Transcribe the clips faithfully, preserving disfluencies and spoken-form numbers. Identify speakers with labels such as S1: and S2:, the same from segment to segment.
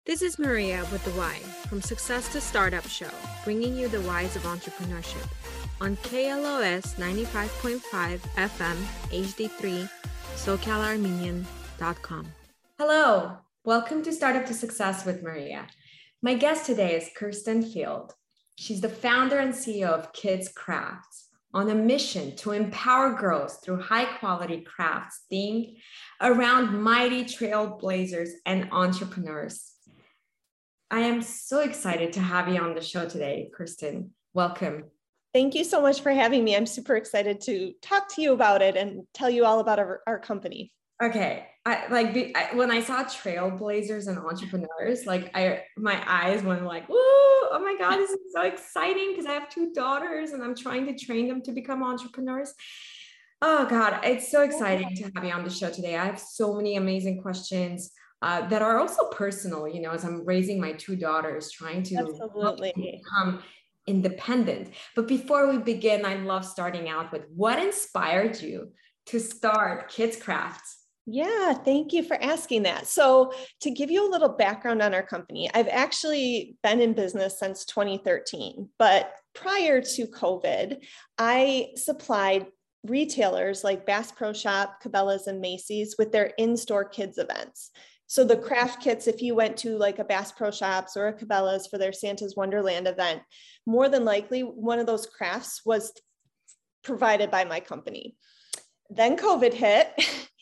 S1: This is Maria with The Why, from Success to Startup Show, bringing you the whys of entrepreneurship on K L O S ninety-five point five F M H D three, SoCal Armenian dot com. Hello, welcome to Startup to Success with Maria. My guest today is Kirsten Field. She's the founder and C E O of Kids Crafts, on a mission to empower girls through high-quality crafts themed around mighty trailblazers and entrepreneurs. I am so excited to have you on the show today, Kirsten. Welcome.
S2: Thank you so much for having me. I'm super excited to talk to you about it and tell you all about our, our company.
S1: Okay, I, like the, I, when I saw trailblazers and entrepreneurs, like I, my eyes went like, "Woo! Oh my God, this is so exciting!" Because I have two daughters and I'm trying to train them to become entrepreneurs. Oh God, it's so exciting to have you on the show today. I have so many amazing questions. Uh, that are also personal, you know, as I'm raising my two daughters, trying to
S2: Absolutely
S1: become independent. But before we begin, I love starting out with what inspired you to start Kids Crafts?
S2: Yeah, thank you for asking that. So to give you a little background on our company, I've actually been in business since twenty thirteen, but prior to COVID, I supplied retailers like Bass Pro Shop, Cabela's, and Macy's with their in-store kids events. So the craft kits, if you went to like a Bass Pro Shops or a Cabela's for their Santa's Wonderland event, more than likely one of those crafts was provided by my company. Then COVID hit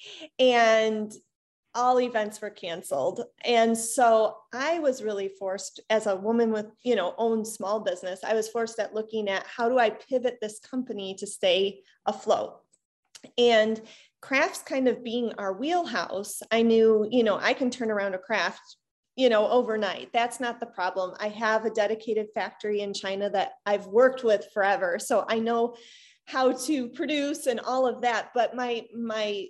S2: and all events were canceled. And so I was really forced, as a woman with, you know, own small business, I was forced at looking at how do I pivot this company to stay afloat? And crafts kind of being our wheelhouse, I knew, you know, I can turn around a craft, you know, overnight. That's not the problem. I have a dedicated factory in China that I've worked with forever. So I know how to produce and all of that. But my, my,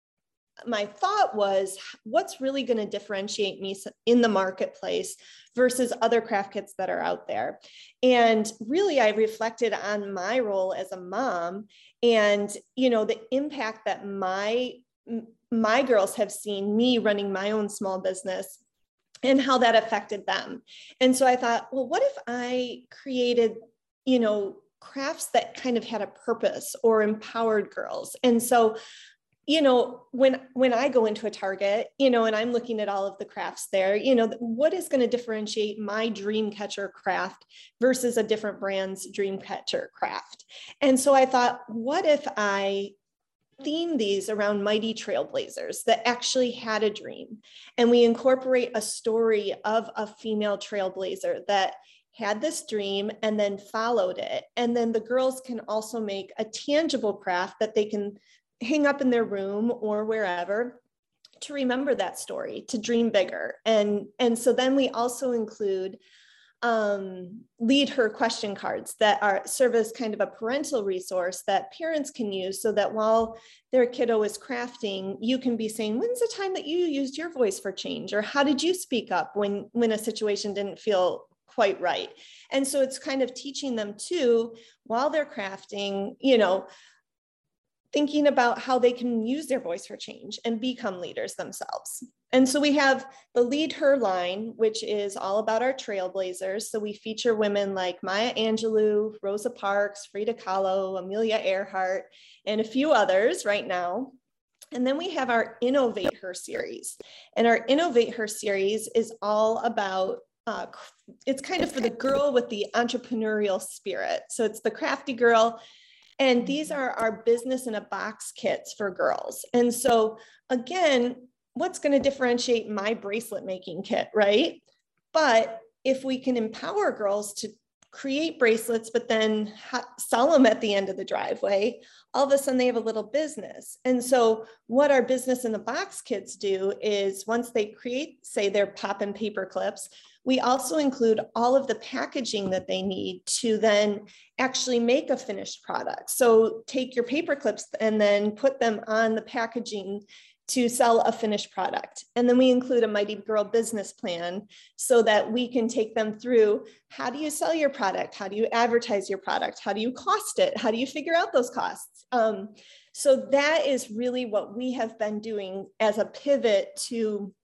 S2: my thought was, what's really going to differentiate me in the marketplace versus other craft kits that are out there? And really, I reflected on my role as a mom and, you know, the impact that my, my girls have seen me running my own small business and how that affected them. And so I thought, well, what if I created, you know, crafts that kind of had a purpose or empowered girls? And so you know, when, when I go into a Target, you know, and I'm looking at all of the crafts there, you know, what is going to differentiate my dream catcher craft versus a different brand's dream catcher craft? And so I thought, what if I theme these around mighty trailblazers that actually had a dream? And we incorporate a story of a female trailblazer that had this dream and then followed it. And then the girls can also make a tangible craft that they can hang up in their room or wherever to remember that story, to dream bigger. And, and so then we also include um, lead her question cards that are serve as kind of a parental resource that parents can use so that while their kiddo is crafting, you can be saying, when's the time that you used your voice for change? Or how did you speak up when, when a situation didn't feel quite right? And so it's kind of teaching them too, while they're crafting, you know, thinking about how they can use their voice for change and become leaders themselves. And so we have the Lead Her line, which is all about our trailblazers. So we feature women like Maya Angelou, Rosa Parks, Frida Kahlo, Amelia Earhart, and a few others right now. And then we have our Innovate Her series. And our Innovate Her series is all about Uh, it's kind of for the girl with the entrepreneurial spirit. So it's the crafty girl. And these are our business in a box kits for girls. And so again, what's going to differentiate my bracelet making kit, right? But if we can empower girls to create bracelets, but then ha- sell them at the end of the driveway, all of a sudden they have a little business. And so what our business in the box kits do is once they create, say, their pop and paper clips, we also include all of the packaging that they need to then actually make a finished product. So take your paper clips and then put them on the packaging to sell a finished product. And then we include a Mighty Girl business plan so that we can take them through, how do you sell your product? How do you advertise your product? How do you cost it? How do you figure out those costs? Um, so that is really what we have been doing as a pivot to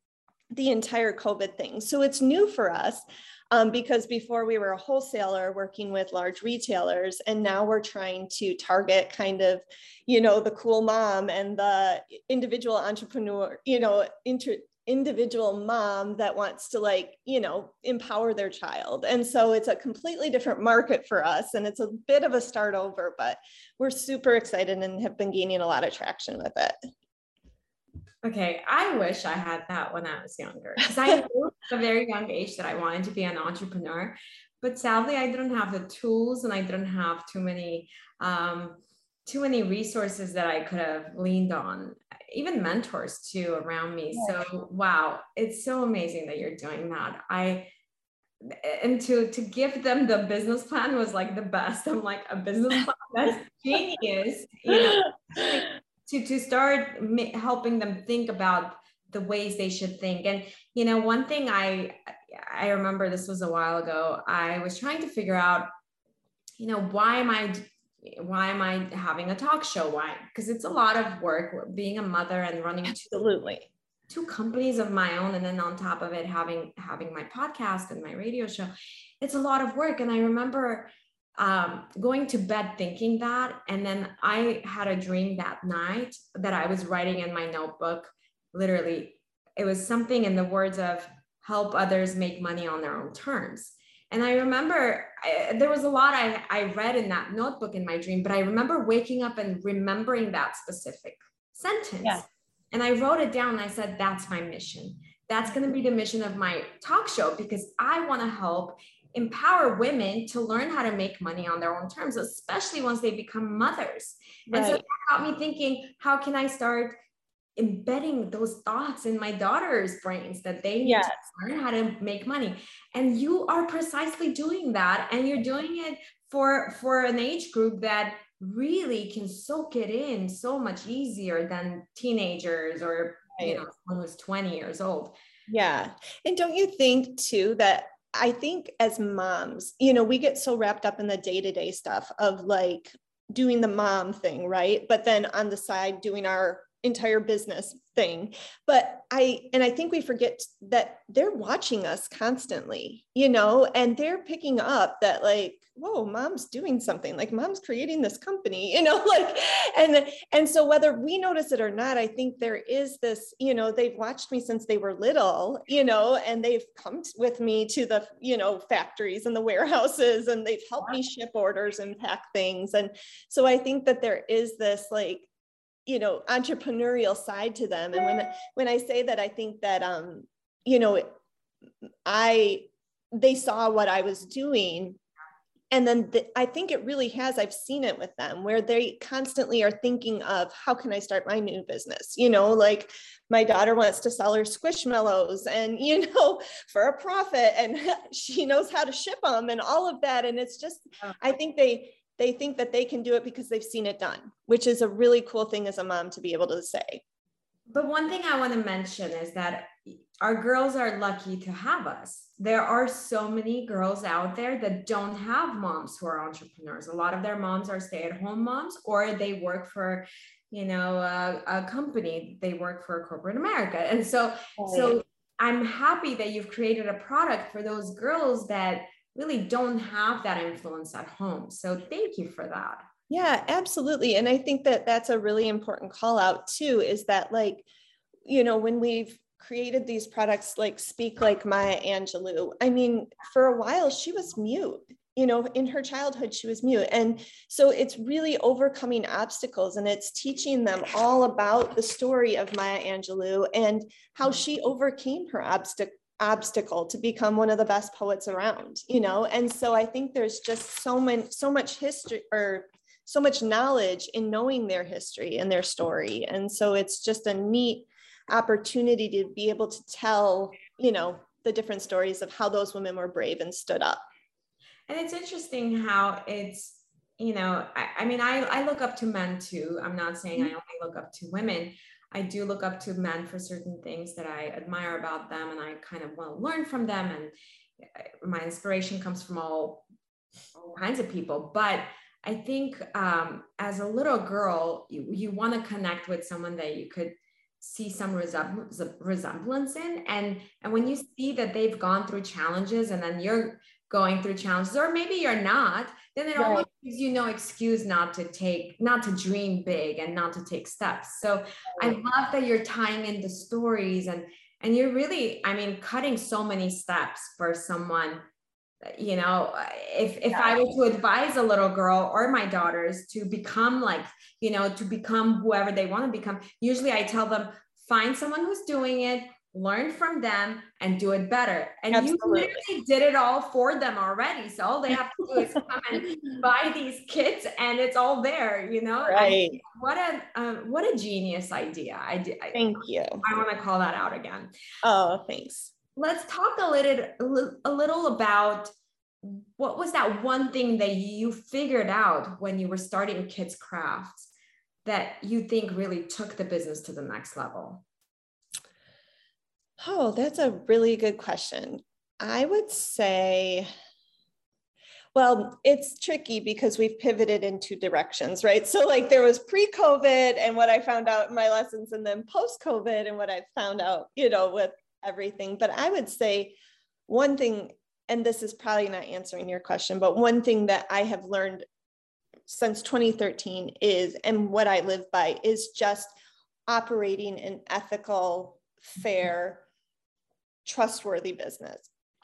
S2: the entire COVID thing. So it's new for us. Um, because before we were a wholesaler working with large retailers, and now we're trying to target kind of, you know, the cool mom and the individual entrepreneur, you know, inter, individual mom that wants to, like, you know, empower their child. And so it's a completely different market for us, and it's a bit of a start over, but we're super excited and have been gaining a lot of traction with it.
S3: Okay, I wish I had that when I was younger, because I knew at a very young age that I wanted to be an entrepreneur, but sadly I didn't have the tools, and I didn't have too many um, too many resources that I could have leaned on, even mentors too around me. Yeah. So wow, it's so amazing that you're doing that. I and to to give them the business plan was like the best. I'm like, a business plan, that's genius, you know. To, to start helping them think about the ways they should think. And, you know, one thing I, I remember, this was a while ago, I was trying to figure out, you know, why am I, why am I having a talk show? Why? Because it's a lot of work being a mother and running
S2: Absolutely.
S3: two, two companies of my own. And then on top of it, having, having my podcast and my radio show, it's a lot of work. And I remember Um, going to bed thinking that. And then I had a dream that night that I was writing in my notebook. Literally, it was something in the words of help others make money on their own terms. And I remember I, there was a lot I, I read in that notebook in my dream, but I remember waking up and remembering that specific sentence. Yeah. And I wrote it down and I said, that's my mission. That's going to be the mission of my talk show, because I want to help empower women to learn how to make money on their own terms, especially once they become mothers. Right. And so that got me thinking, how can I start embedding those thoughts in my daughter's brains that they need yes. to learn how to make money? And you are precisely doing that. And you're doing it for, for an age group that really can soak it in so much easier than teenagers or, right. you know, someone who's twenty years old.
S2: Yeah. And don't you think too, that I think as moms, you know, we get so wrapped up in the day-to-day stuff of like doing the mom thing, right? But then on the side, doing our entire business thing. But I, and I think we forget that they're watching us constantly, you know, and they're picking up that like, whoa, mom's doing something, like mom's creating this company, you know, like, and, and so whether we notice it or not, I think there is this, you know, they've watched me since they were little, you know, and they've come with me to the, you know, factories and the warehouses, and they've helped me ship orders and pack things. And so I think that there is this like, you know, entrepreneurial side to them. And when, when I say that, I think that, um, you know, I, they saw what I was doing. And then the, I think it really has, I've seen it with them where they constantly are thinking of how can I start my new business? You know, like my daughter wants to sell her Squishmallows and, you know, for a profit, and she knows how to ship them and all of that. And it's just, I think they, they think that they can do it because they've seen it done, which is a really cool thing as a mom to be able to say.
S3: But one thing I want to mention is that our girls are lucky to have us. There are so many girls out there that don't have moms who are entrepreneurs. A lot of their moms are stay-at-home moms, or they work for, you know, a, a company. They work for corporate America. And so, right. so I'm happy that you've created a product for those girls that really don't have that influence at home. So thank you for that.
S2: Yeah, absolutely. And I think that that's a really important call out too, is that like, you know, when we've created these products like Speak Like Maya Angelou, I mean, for a while she was mute, you know, in her childhood, she was mute. And so it's really overcoming obstacles, and it's teaching them all about the story of Maya Angelou and how she overcame her obstacle obstacle to become one of the best poets around, you know? And so I think there's just so many, so much history, or so much knowledge in knowing their history and their story. And so it's just a neat opportunity to be able to tell, you know, the different stories of how those women were brave and stood up.
S3: And it's interesting how it's, you know, I, I mean, I, I look up to men too. I'm not saying I only look up to women. I do look up to men for certain things that I admire about them, and I kind of want to learn from them. And my inspiration comes from all, all kinds of people. But I think um, as a little girl, you, you want to connect with someone that you could see some resemblance resemblance in. And, and when you see that they've gone through challenges and then you're going through challenges, or maybe you're not, then it
S2: Right.
S3: almost gives you no excuse not to take, not to dream big and not to take steps. So I love that you're tying in the stories and, and you're really, I mean, cutting so many steps for someone. You know, if, if I were to advise a little girl or my daughters to become like, you know, to become whoever they want to become, usually I tell them, find someone who's doing it, learn from them and do it better. And
S2: Absolutely.
S3: you literally did it all for them already. So all they have to do is come and buy these kits and it's all there, you know?
S2: Right.
S3: And what a, um, what a genius idea. I, I,
S2: Thank you.
S3: I want to call that out again.
S2: Oh, thanks.
S3: Let's talk a little, a little about what was that one thing that you figured out when you were starting Kids Crafts that you think really took the business to the next level?
S2: Oh, that's a really good question. I would say, well, it's tricky because we've pivoted in two directions, right? So like there was pre-COVID and what I found out in my lessons, and then post-COVID and what I found out, you know, with everything. But I would say one thing, and this is probably not answering your question, but one thing that I have learned since twenty thirteen is, and what I live by, is just operating an ethical, fair, trustworthy business.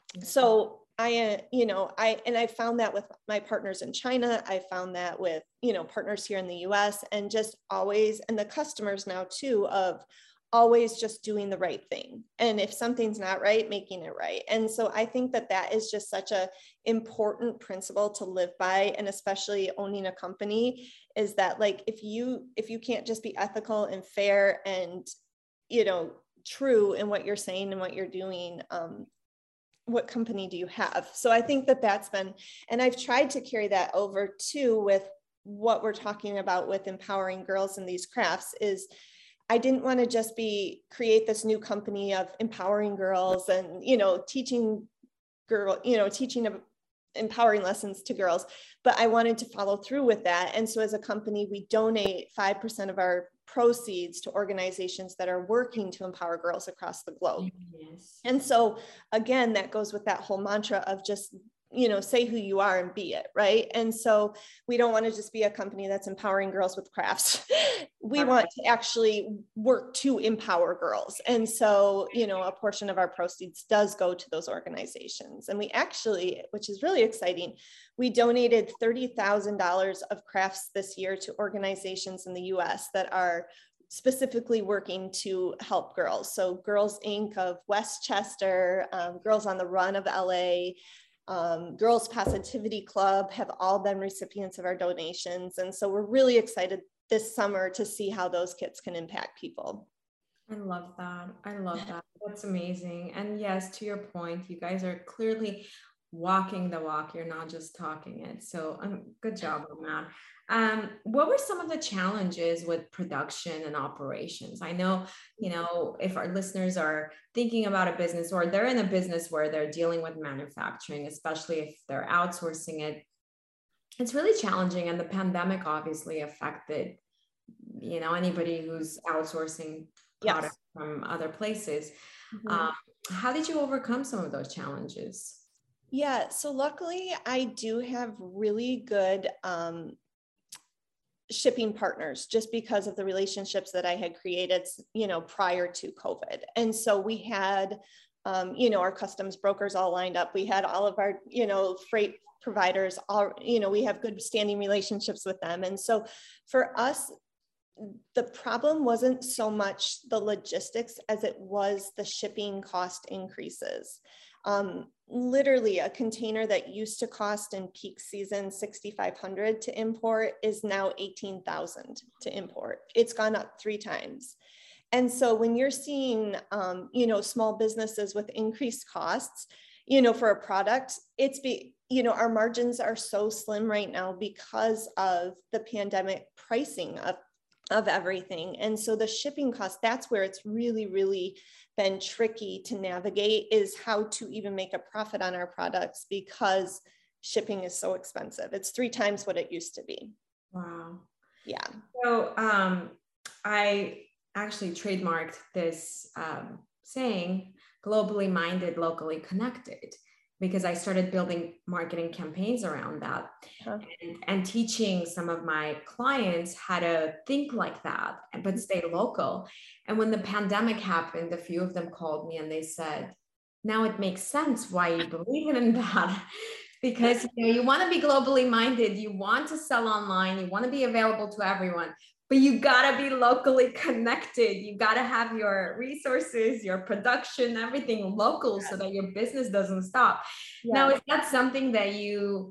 S2: So I, you know, I, and I found that with my partners in China, I found that with, you know, partners here in the U S, and just always, and the customers now too, of always just doing the right thing. And if something's not right, making it right. And so I think that that is just such a important principle to live by. And especially owning a company, is that like, if you, if you can't just be ethical and fair and, you know, true in what you're saying and what you're doing, um, what company do you have? So I think that that's been, and I've tried to carry that over too with what we're talking about with empowering girls in these crafts. Is I didn't want to just be create this new company of empowering girls and, you know, teaching girl, you know, teaching empowering lessons to girls, but I wanted to follow through with that. And so as a company, we donate five percent of our proceeds to organizations that are working to empower girls across the globe.
S3: Yes.
S2: And so again, that goes with that whole mantra of just, you know, say who you are and be it, right? And so we don't want to just be a company that's empowering girls with crafts. We want to actually work to empower girls. And so, you know, a portion of our proceeds does go to those organizations. And we actually, which is really exciting, we donated thirty thousand dollars of crafts this year to organizations in the U S that are specifically working to help girls. So Girls Incorporated of Westchester, um, Girls on the Run of L A, Um, Girls Positivity Club have all been recipients of our donations. And so we're really excited this summer to see how those kits can impact people.
S3: I love that. I love that. That's amazing. And yes, to your point, you guys are clearly walking the walk. You're not just talking it. So um, good job on that. Um, what were some of the challenges with production and operations? I know, you know, if our listeners are thinking about a business or they're in a business where they're dealing with manufacturing, especially if they're outsourcing it, it's really challenging. And the pandemic obviously affected, you know, anybody who's outsourcing products yes. from other places. Mm-hmm. Um, how did you overcome some of those challenges?
S2: Yeah, so luckily I do have really good um, shipping partners just because of the relationships that I had created, you know, prior to COVID. And so we had, um, you know, our customs brokers all lined up. We had all of our, you know, freight providers, all, you know, we have good standing relationships with them. And so for us, the problem wasn't so much the logistics as it was the shipping cost increases. Um, literally a container that used to cost in peak season sixty-five hundred dollars to import is now eighteen thousand dollars to import. It's gone up three times. And so when you're seeing, um, you know, small businesses with increased costs, you know, for a product, it's be, you know, our margins are so slim right now because of the pandemic pricing of of everything. And so the shipping cost, that's where it's really, really been tricky to navigate, is how to even make a profit on our products because shipping is so expensive. It's three times what it used to be.
S3: Wow.
S2: Yeah.
S3: So um, I, actually trademarked this um, saying, globally minded, locally connected, because I started building marketing campaigns around that
S2: huh.
S3: and, and teaching some of my clients how to think like that, but stay local. And when the pandemic happened, a few of them called me and they said, now it makes sense why you believe in that. Because you know, you want to be globally minded, you want to sell online, you want to be available to everyone, but you got to be locally connected. You got to have your resources, your production, everything local so that your business doesn't stop. Yeah. Now, is that something that you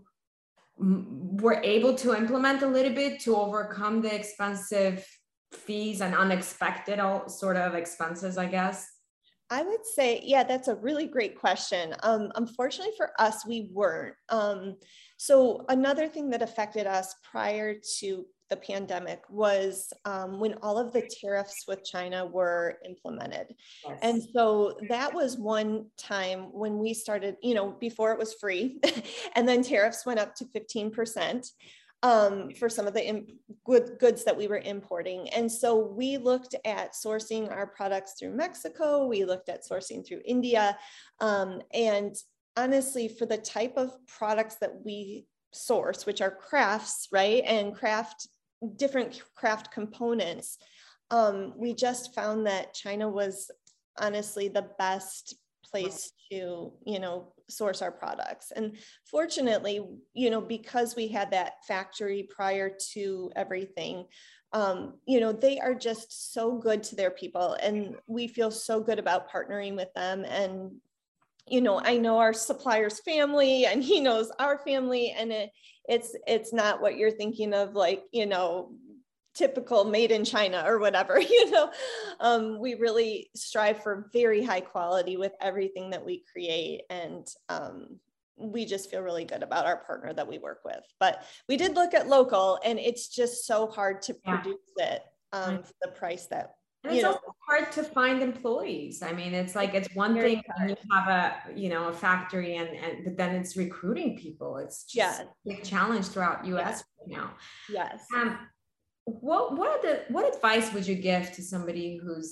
S3: were able to implement a little bit to overcome the expensive fees and unexpected sort of expenses, I guess?
S2: I would say, yeah, that's a really great question. Um, unfortunately for us, we weren't. Um, so another thing that affected us prior to the pandemic was um, when all of the tariffs with China were implemented. Yes. And so that was one time when we started, you know, before it was free and then tariffs went up to fifteen percent. Um, for some of the imp- good goods that we were importing. And so we looked at sourcing our products through Mexico. We looked at sourcing through India. Um, and honestly, for the type of products that we source, which are crafts, right? And craft, different craft components, um, we just found that China was honestly the best place to, you know, source our products. And fortunately, you know, because we had that factory prior to everything, um, you know, they are just so good to their people. And we feel so good about partnering with them. And, you know, I know our supplier's family and he knows our family, and it, it's, it's not what you're thinking of, like, you know, typical made in China or whatever, you know, um, we really strive for very high quality with everything that we create. And um, we just feel really good about our partner that we work with. But we did look at local, and it's just so hard to yeah. produce it um, for the price that,
S3: and it's you know, also hard to find employees. I mean, it's like, it's one thing when you have a, you know, a factory and, and, but then it's recruiting people. It's just yes. a big challenge throughout U S yes. right now.
S2: Yes.
S3: Um, What what are the what advice would you give to somebody who's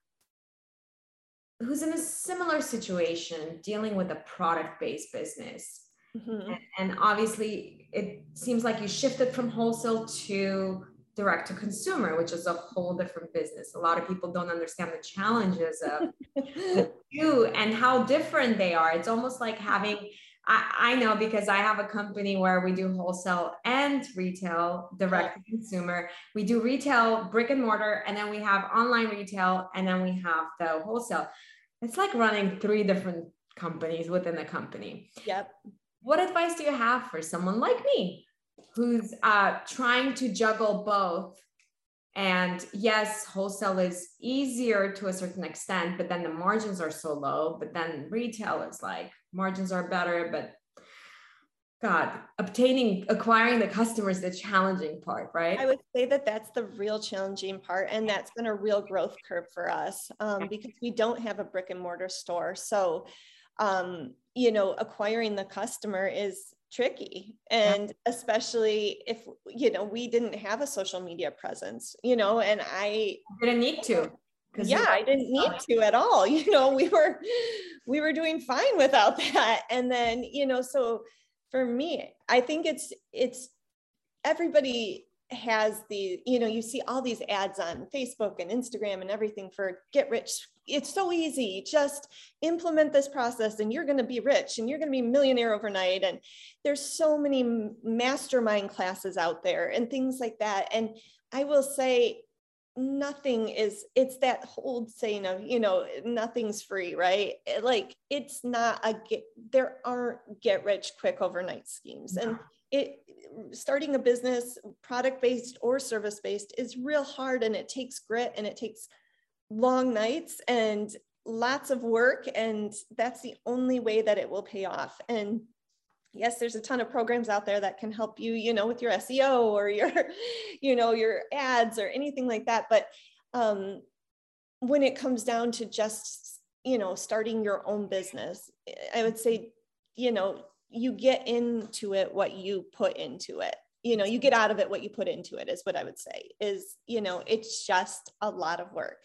S3: who's in a similar situation, dealing with a product-based business? Mm-hmm. And, and obviously, it seems like you shifted from wholesale to direct to consumer, which is a whole different business. A lot of people don't understand the challenges of the two and how different they are. It's almost like having I, I know, because I have a company where we do wholesale and retail, direct to consumer. We do retail, brick and mortar, and then we have online retail, and then we have the wholesale. It's like running three different companies within the company.
S2: Yep.
S3: What advice do you have for someone like me who's uh, trying to juggle both? And yes, wholesale is easier to a certain extent, but then the margins are so low. But then retail is like, margins are better, but God, obtaining, acquiring the customer is the challenging part, right?
S2: I would say that that's the real challenging part. And that's been a real growth curve for us um, because we don't have a brick and mortar store. So, um, you know, acquiring the customer is tricky. And yeah. especially if, you know, we didn't have a social media presence, you know, and I
S3: didn't need to.
S2: Yeah, I didn't need to at all. You know, we were, we were doing fine without that. And then, you know, so for me, I think it's, it's everybody has the, you know, you see all these ads on Facebook and Instagram and everything for get rich. It's so easy. Just implement this process and you're going to be rich and you're going to be a millionaire overnight. And there's so many mastermind classes out there and things like that. And I will say, nothing is, it's that whole saying of, you know, nothing's free, right? Like, it's not a get, there aren't get rich quick overnight schemes. No. And it, starting a business, product-based or service-based, is real hard, and it takes grit, and it takes long nights and lots of work. And that's the only way that it will pay off. And yes, there's a ton of programs out there that can help you, you know, with your S E O or your, you know, your ads or anything like that. But um, when it comes down to just, you know, starting your own business, I would say, you know, you get into it what you put into it. you know, you get out of it what you put into it is what I would say is, you know, it's just a lot of work.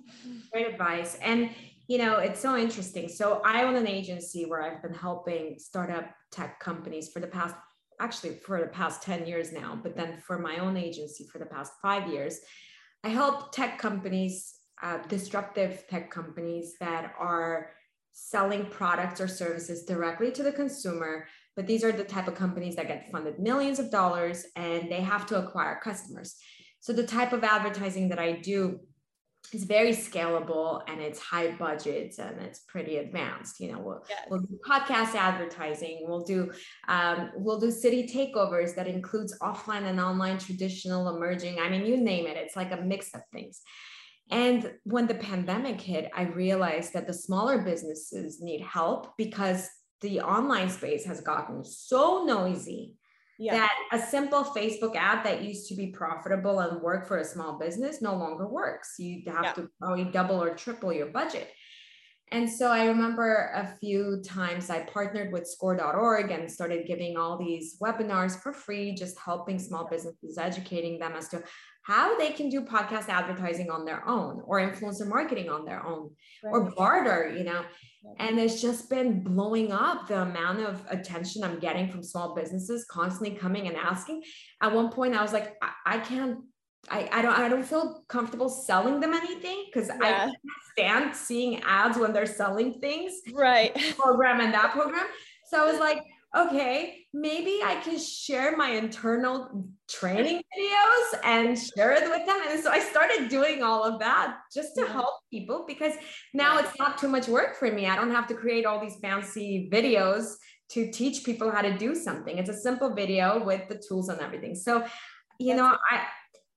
S3: Great advice. And, you know, it's so interesting. So I own an agency where I've been helping startup tech companies for the past, actually for the past ten years now, but then for my own agency for the past five years, I help tech companies, uh, disruptive tech companies that are selling products or services directly to the consumer. But these are the type of companies that get funded millions of dollars and they have to acquire customers. So the type of advertising that I do is very scalable and it's high budgets and it's pretty advanced. You know, we'll,
S2: Yes.
S3: we'll do podcast advertising. We'll do, um, we'll do city takeovers that includes offline and online, traditional, emerging. I mean, you name it. It's like a mix of things. And when the pandemic hit, I realized that the smaller businesses need help because the online space has gotten so noisy yeah. that a simple Facebook ad that used to be profitable and work for a small business no longer works. You have yeah. to probably double or triple your budget. And so I remember a few times I partnered with score dot org and started giving all these webinars for free, just helping small businesses, educating them as to how they can do podcast advertising on their own or influencer marketing on their own right. or barter, you know. And it's just been blowing up the amount of attention I'm getting from small businesses constantly coming and asking. At one point, I was like, I, I can't, I, I don't, I don't feel comfortable selling them anything because yeah. I can't stand seeing ads when they're selling things.
S2: Right.
S3: Program and that program. So I was like, okay, maybe I can share my internal training videos and share it with them. And so I started doing all of that just to yeah. help people because now yeah. it's not too much work for me. I don't have to create all these fancy videos to teach people how to do something. It's a simple video with the tools and everything. So, you That's know, I,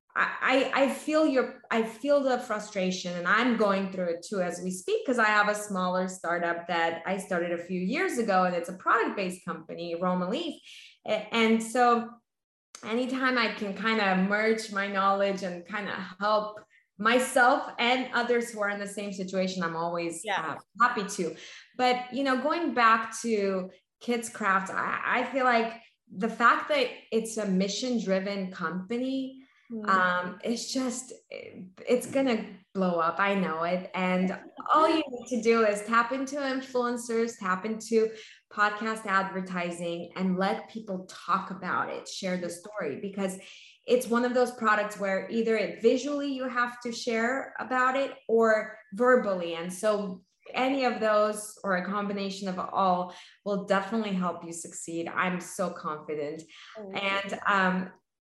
S3: I, I feel your, I feel the frustration and I'm going through it too as we speak, because I have a smaller startup that I started a few years ago and it's a product-based company, Roma Leaf. And so anytime I can kind of merge my knowledge and kind of help myself and others who are in the same situation, I'm always yeah. uh, happy to. But, you know, going back to Kids Craft, I, I feel like the fact that it's a mission-driven company, Um, it's just, it's going to blow up. I know it. And all you need to do is tap into influencers, tap into podcast advertising and let people talk about it, share the story, because it's one of those products where either it visually you have to share about it or verbally. And so any of those or a combination of all will definitely help you succeed. I'm so confident. Oh, and, um,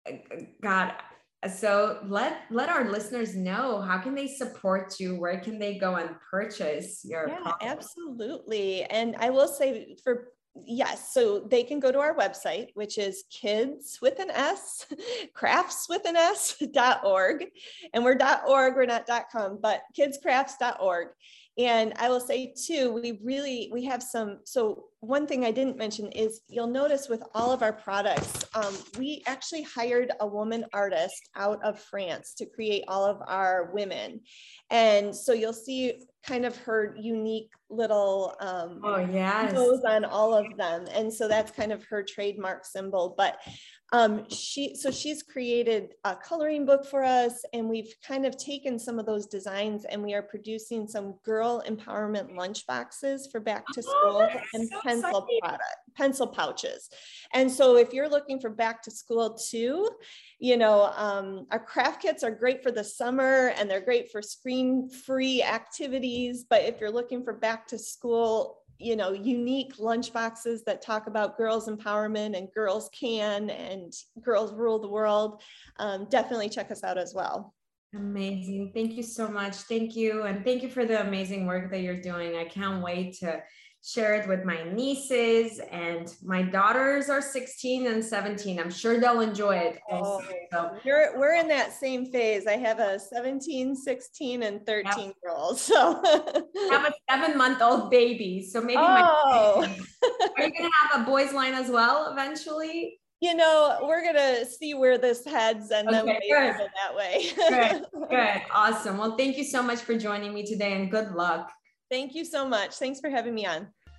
S3: God, So let, let our listeners know, how can they support you? Where can they go and purchase your
S2: Yeah,
S3: product?
S2: Absolutely. And I will say for, yes, so they can go to our website, which is kids with an S, crafts with an S dot org. And we're .org, we're not .com, but kids crafts dot org. And I will say too, we really, we have some, so one thing I didn't mention is you'll notice with all of our products, um, we actually hired a woman artist out of France to create all of our women. And so you'll see kind of her unique little um,
S3: oh, yes.
S2: nose on all of them. And so that's kind of her trademark symbol. But um, she, so she's created a coloring book for us, and we've kind of taken some of those designs and we are producing some girl empowerment lunch boxes for back to school oh, and so pencil product, pencil pouches. And so if you're looking for back to school too, you know, um, our craft kits are great for the summer and they're great for screen-free activities. But if you're looking for back to school, you know, unique lunch boxes that talk about girls empowerment and girls can and girls rule the world, um, definitely check us out as well.
S3: Amazing. Thank you so much. Thank you. And thank you for the amazing work that you're doing. I can't wait to share it with my nieces, and my daughters are sixteen and seventeen. I'm sure they'll enjoy it also.
S2: Oh,
S3: so.
S2: we're, we're in that same phase. I have a seventeen, sixteen, and thirteen yep. year old. So
S3: I have a seven month old baby. So maybe
S2: oh.
S3: my, are you going to have a boys line as well eventually?
S2: You know, we're going to see where this heads and okay, then maybe go that way.
S3: Good, good. Awesome. Well, thank you so much for joining me today and good luck.
S2: Thank you so much. Thanks for having me on.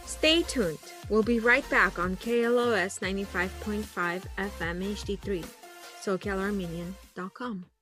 S1: Stay tuned. We'll be right back on K L O S ninety-five point five F M H D three, SoCal Armenian dot com.